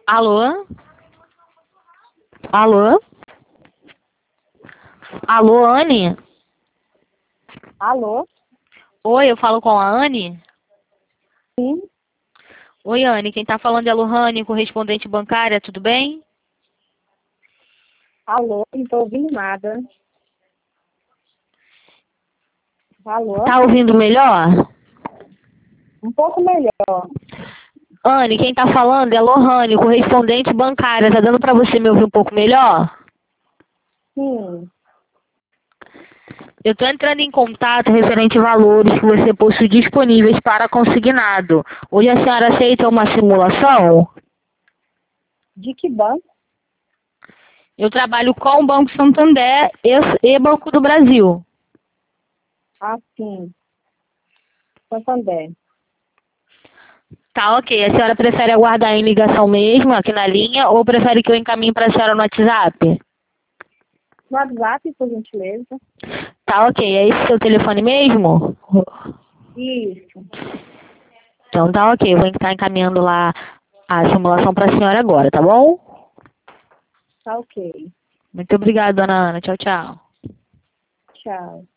Alô? Alô? Alô, Anne? Alô? Oi, eu falo com a Anne? Sim. Oi, Anne, quem tá falando é a Lohane, correspondente bancária, tudo bem? Alô? Não tô ouvindo nada. Alô? Tá ouvindo melhor? Um pouco melhor. Anne, quem tá falando é a Lohane, correspondente bancária, tá dando pra você me ouvir um pouco melhor? Sim. Eu tô entrando em contato referente a valores que você possui disponíveis para consignado. Hoje a senhora aceita uma simulação? De que banco? Eu trabalho com o Banco Santander e Banco do Brasil. Ah, sim. Santander. Tá, ok. A senhora prefere aguardar em ligação mesmo, aqui na linha, ou prefere que eu encaminhe para a senhora no WhatsApp? No WhatsApp, por gentileza. Tá, ok. É esse seu telefone mesmo? Isso. Então tá, ok. Eu vou estar encaminhando lá a simulação para a senhora agora, tá bom? Tá ok. Muito obrigada, dona Ana. Tchau, tchau. Tchau.